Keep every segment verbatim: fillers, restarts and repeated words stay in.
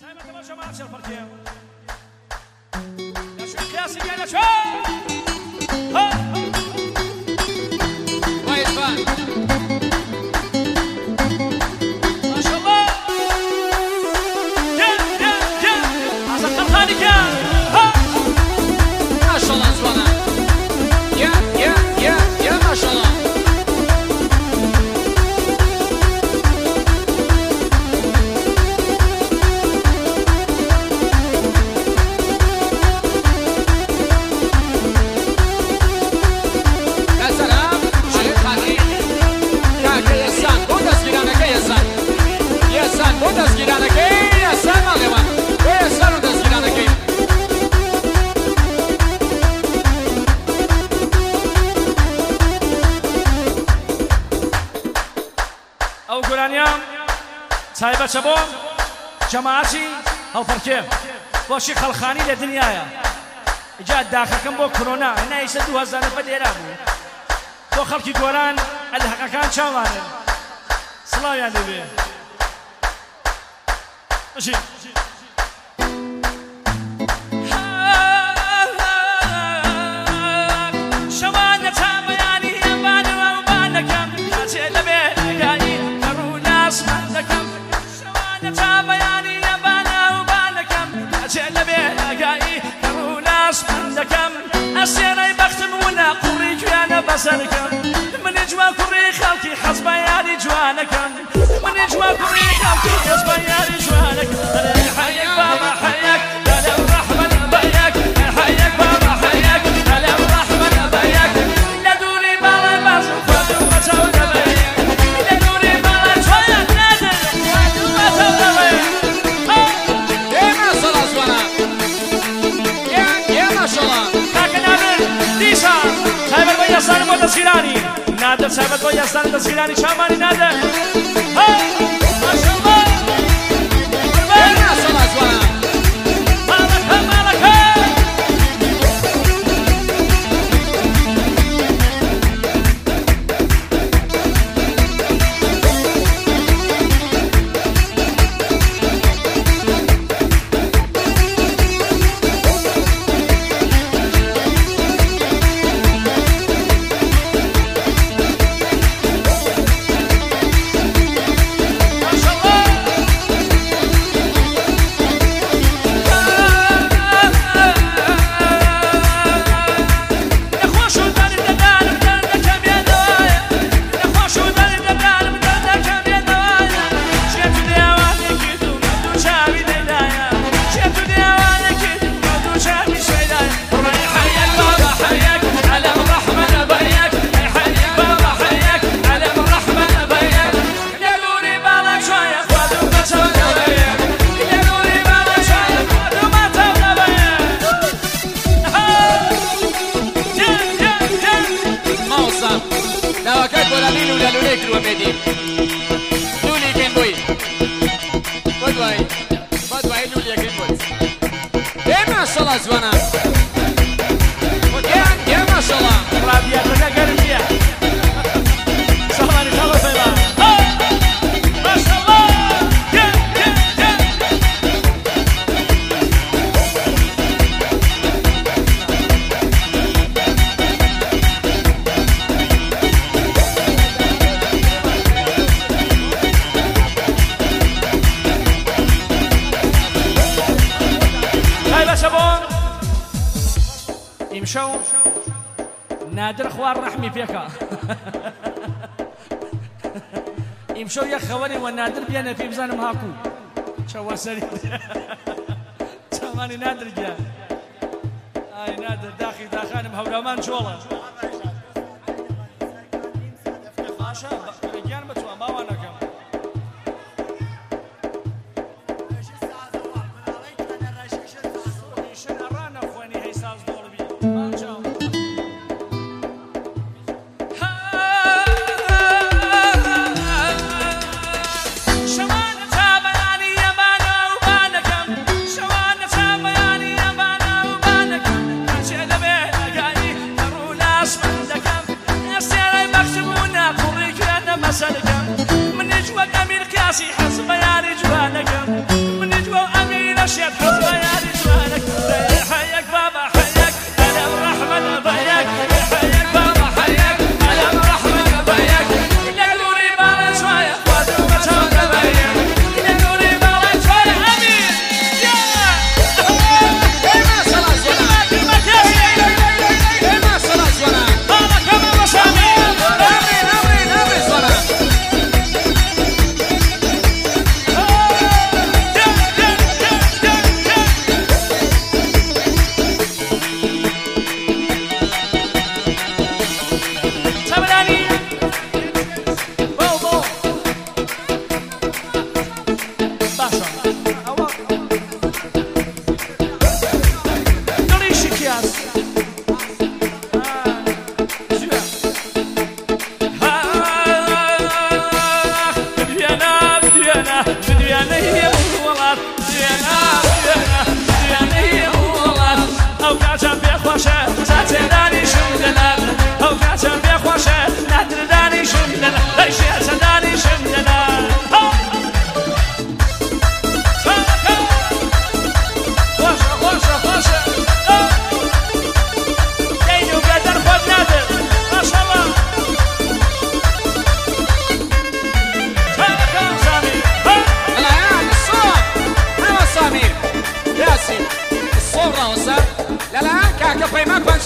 تایبەت بۆ جەماعەتی هەڵپەرکێ بۆشی خەڵخانی لە دنیاە ئیجا داخەکەم بۆ کۆرۆنا هێنا ئیسە دوو هەزار نەفەر لێرا بوو بۆ خەڵکی گۆران ئەلحەقەکان چاوانن سڵاویان دەبێ بەشی شەوانە تا بەیانی هێبانەوە و بانەکەم کاتێ دەبێ ئەگایی کەڕوو لاسمان دەکەم تا بەیانی ئەبانە و بانەکەم کاتێ دەبێ ئەگایی کەڕوو لاسمان دەکەم ئەسێنەی بەختم ونا قوڕی گوێنە بەسەرکەم منی جوان کوڕی خەڵکی حەز بە یاری جوانەکەم منی جوان کوڕی خەڵکی حەز بە یاری جوانەکەم حەیەک بابا حەیەک لەلەو ڕەحمەت بەیەک حەیەک بابا حەیەک لەلەو ڕەحمەت بەیەک لە دووری باڵای بازم خۆتم بەچاو دەبەیەک لە دووری باڵای تۆیان نادر خۆتم بەچاو دەبەیەک ئێمە سەڵا زوانە ئێمە شەڵا کاکە نادر دیسان تایبەت بۆ یاسانم بۆ دەستگیرانی نادر تایبەت بۆ یاسانی دەستگیرانی شامانی نادر ماشەڵڵا ئێمە سەڵا زوانە ماڵەکە ماڵەکە ناوەکەت بۆ لەمین و لە لولەی کردووە بێدی لولی پێم بووی بۆ دوایی بۆ دوایی لولیەکەی بۆت ئێمە شەڵا جوانە ئێمە شەڵا ڕابیاتەکە گەرمیە سەڵانی خەڵە فەیڵا ماشەڵڵا ئیمشەو نادر خوار ڕەحمی پێکە ئیمشەو یەک خەوەری وە نادر بێنە پێی بزانم هاکوو چەوە سەری چاوانی نادر گیان ئای نادر داخی داخانم هەورامان جۆڵە باشە گیان بەتوە ماوانەکەم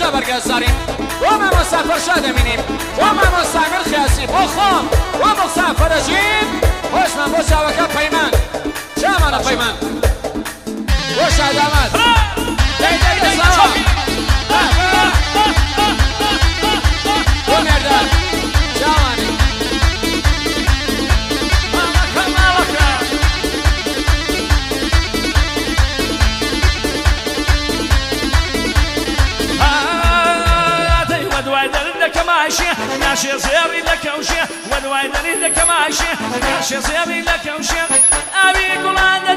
بەجا بەرگەزارین بۆ مامۆستا پەرشا دەمینیم بۆ مامۆستا ئەمیر خیاسی بۆ خۆم بۆ مۆستا فەرەجین خۆشمان بۆ چاوەکە پەیمان چامانە پەیمان بۆ شادامات بۆ مێردان چاوانی كماشي ناشي صيري لك وشي والوايد لك ماشي ناشي صيري لك وشي ابي قلاد